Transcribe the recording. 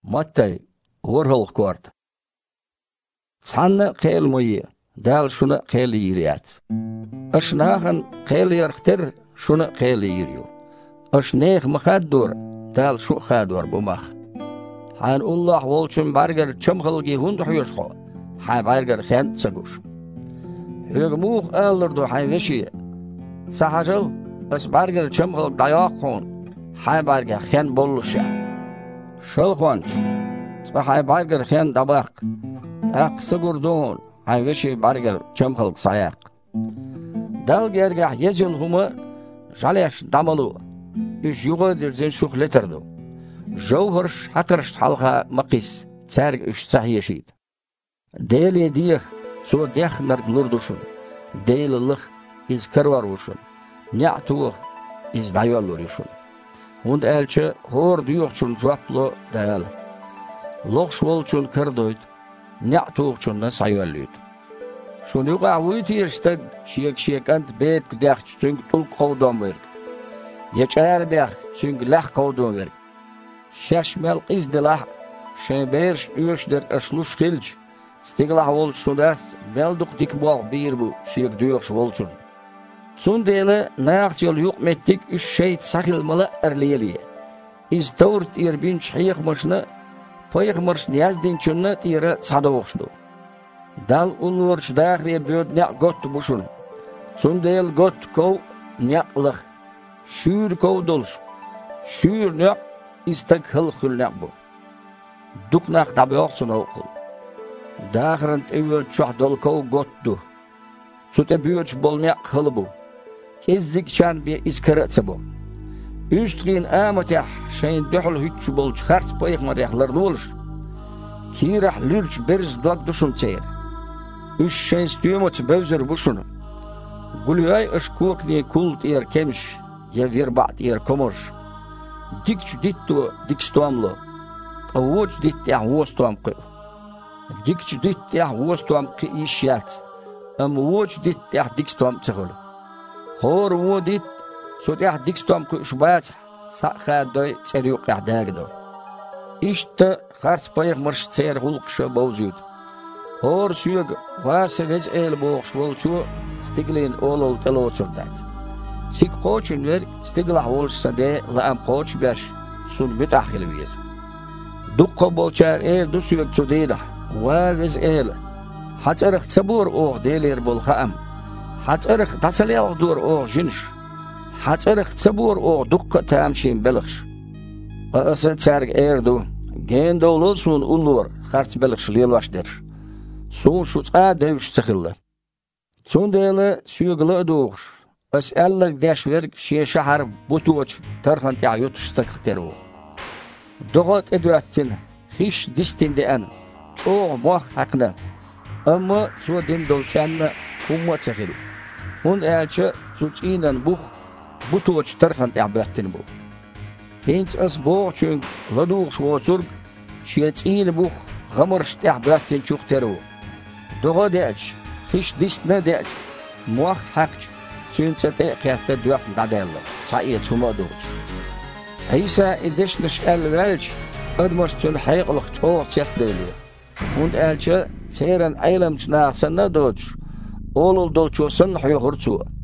Mattay Warhol kvart. Sanna qel moye dal şuna qel yiriyat. Aşnahan qel yarxter şuna qel yiriyo. Aşneх maqaddur dal şu xador bu maq. Han Allah volçun barger çımxılgi hund huyuşqo. Ha barger xent saguş. Hügmuq alırdı hayveşi. Sahajıl as barger çımxıl dayaqon. Ha barger xen bolluşa. Şol qonç. Hay barger xen dabaq. Aqsı gurdun. Hayveşi barger çımxıl sayaq. Dal gergah yezil humu jaleş damalu. Üç yuğadirzen şuhletirdi. Jauhırş haqırş halqa maqis. Çerg üç sahiyeşid. Deli diyah so diyahnar glurduşun. Delillik iz karvar uşun. Ni'tuğ iz dayvalur uşun. Hund elçi hor duyuqçun joplu dayal. Loqş volçun kırdoyd. Ni'tuğçun da sayvaluydu. Şunuqa uytirştag şiyek-şiyekant bep gidaq çünkü tulq qovdan verg. Yeçer diyaq çünkü laq qovdan verg. Şaşmel qizdilah şeberş üyüşder aşluş kelç. Stiglah volçudas belduq dik bol bir bu şiyek duyuqş volçun. Sundele naqçıl yuqmettik üç şeyt sahilmalı erliyeliye. İz tavrt irbinç hiyqmışını payqmırş niyazdinçünü tira sadoqşdu. Dal ulurç dağriye böd ne got buşun. Sundel got kov neqlıq. Şür kov dolş. Şür neq istak hılqül neq bu. Duqnaq tabi oqsun oqul. Dağrınt evvel çuh dol kov gotdu. Sute büyüç bol neq hıl bu. Kezdik çan bir iskaratsa bu. Üstgin amatah şeyin duhul hütçü bolç xarç payqmar yaxlardı olş. Kirah lürç berz dog duşun çeyir. Üç şeyin stüyümüç bevzer buşunu. Gulüay ışkuk niye kult yer kemiş. Ya virbat yer komurş. Dikç dittu dikstuamlu. Avuç dittiyah vostuam qı. Dikç dittiyah vostuam qı işyat. Amuç dittiyah dikstuam çıqıl. Hor vo dit sotiyah dikstuam qı şubayat saqa doy çeriyuq yahdagdo. İşte xarç payıq mırş çeyir hulqşı bozuydu. Hor suyug vası vec el boğuş volçu stiglin olol teloçurdat. Sik qoçun ver stiglah olşsa de laam qoç beş sun mütahili viz. Dukqa bolçar du suyug çudeydah. Va vec el. Haçarıq sabur oğ delir bol xaam. Haçarıq tasaliyaq dur oğ jiniş. Haçarıq sabur oğ dukqa tamşin belğş. Asa çarg erdu. Gen dowlulsun ulur xarç belğş liyelvaşdır. Son şu devş çıxıllı. Son deyli suyuglı doğuş. As eller deşverg şe şahar butuç tarxant ya yutuştak teru. Doğat edwattin hiç distinde an. Çoğ moh haqna. Amma şu din dolçanna kumma çıxıl. Hun elçi suçinan bu butuç tarxant ya battin bu. Hins as boğçun laduğş voçur şeçil bu gamırş ya battin çok teru. Doğa deç, hiç disne deç, muah haqç, sünsete qiyatda duaq dadaylı, sayı çuma doğuç. İsa edişniş elvelç, admaşçın hayqlıq çoğ çesdeyli. Und elçi, seyren aylamç naqsanna doğuç, olul dolçosun huyuqurçu.